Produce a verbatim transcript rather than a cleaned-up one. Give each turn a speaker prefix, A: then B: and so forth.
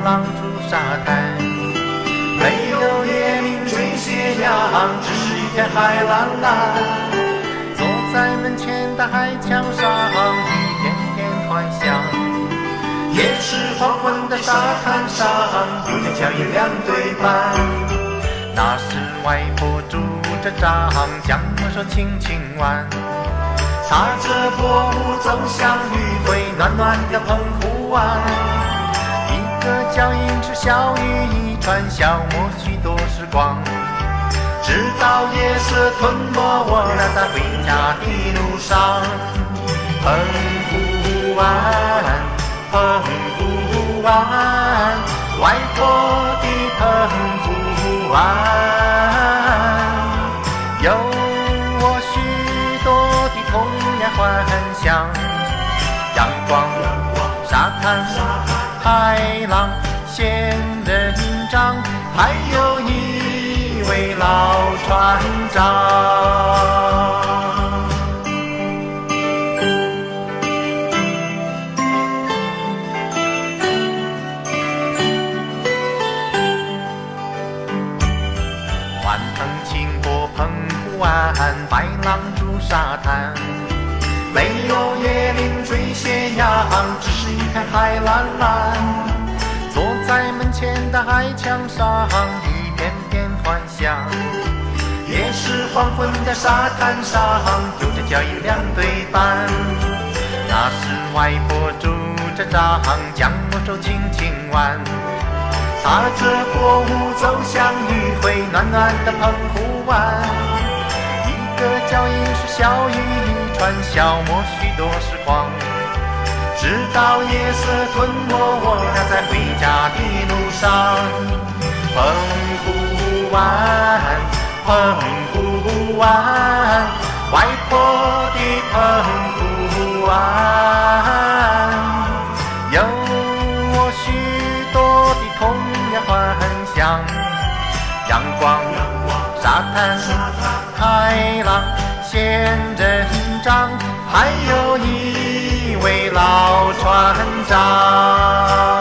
A: 浪逐沙滩。没有椰林缀斜阳，只是一片海蓝蓝。坐在门前的海墙上，一点点幻想。也是黄昏的沙滩上，有着脚印两对半。那时外婆拄着杖，将我手轻轻挽。踏着薄雾走向余晖暖暖的澎湖湾。一个脚印是小雨一串，消磨许多时光。直到夜色吞没我俩在回家的路上。澎湖湾，澎湖湾，外婆的澎湖湾，有我许多的童年幻想。阳光、沙滩、海浪、仙人掌，还有一位老船长。晚风轻过澎湖湾，白浪逐沙滩。没有椰林缀斜阳，只是一片海蓝蓝。坐在门前的海墙上，一点点幻想。也是黄昏的沙滩上，有着脚印两对半。那时外婆拄着杖，将我手轻轻挽。踏着薄雾走向余晖暖暖的澎湖湾。一个脚印是小雨一串，消磨许多时光。直到夜色吞没我俩在回家的路上。澎湖湾，澎湖湾，外婆的澎湖湾，有我许多的童年幻想。阳光、沙滩、海浪、仙人掌，还有一位老船长。